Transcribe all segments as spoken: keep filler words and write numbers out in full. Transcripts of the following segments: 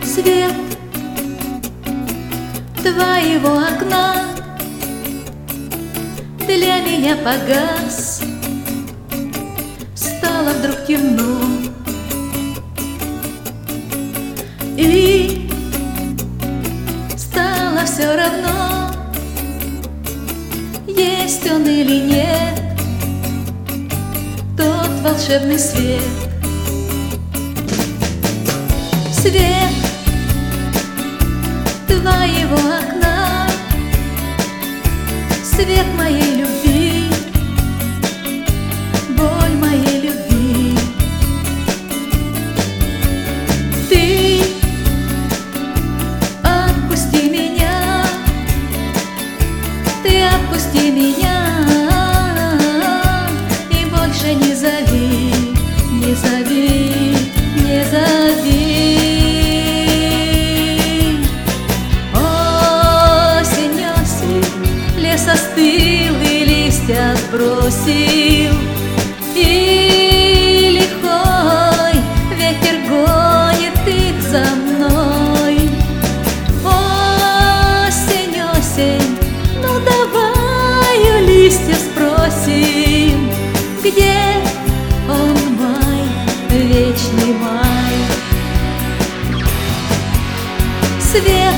Свет твоего окна для меня погас. Стало вдруг темно, и стало все равно, есть он или нет, тот волшебный свет. Свет твоего окна, свет моей любви, боль моей любви. Ты отпусти меня, ты отпусти меня, и больше не зови, не зови, не зови. Остыл и листья сбросил, и лихой ветер гонит их за мной. Осень, осень, ну давай у листья спросим, где он май, вечный май. Свет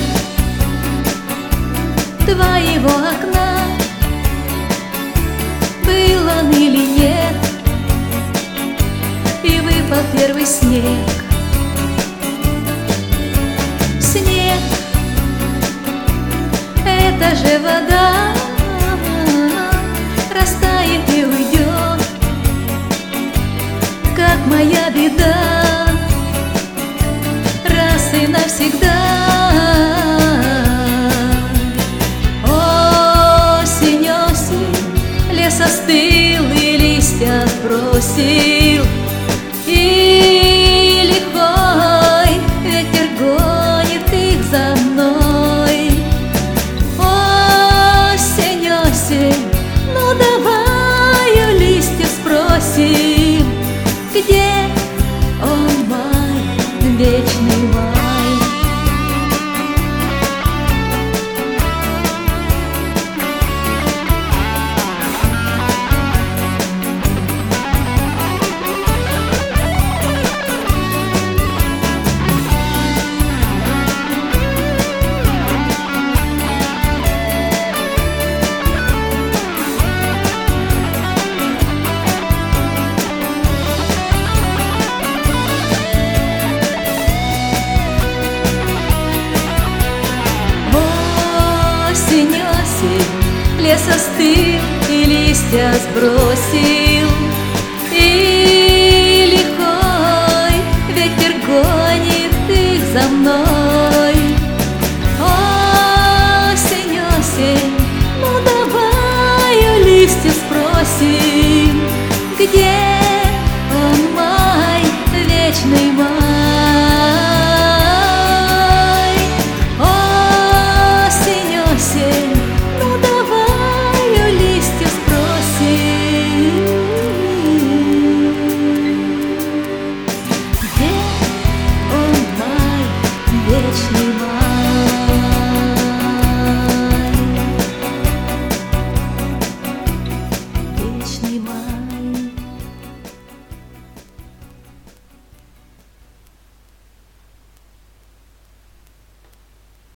твоего окна, был он или нет, и выпал первый снег. Снег — это же вода, растает и уйдет, как моя беда, раз и навсегда. Лес остыл и листья сбросил, и лихой ветер гонит их за мной. Осень, осень, ну давай у листьев спросим, где он май, вечный май. Осень, осень, лес остыл и листья сбросил, и лихой ветер гонит их за мной. Осень, осень, ну давай у листьев спросим, где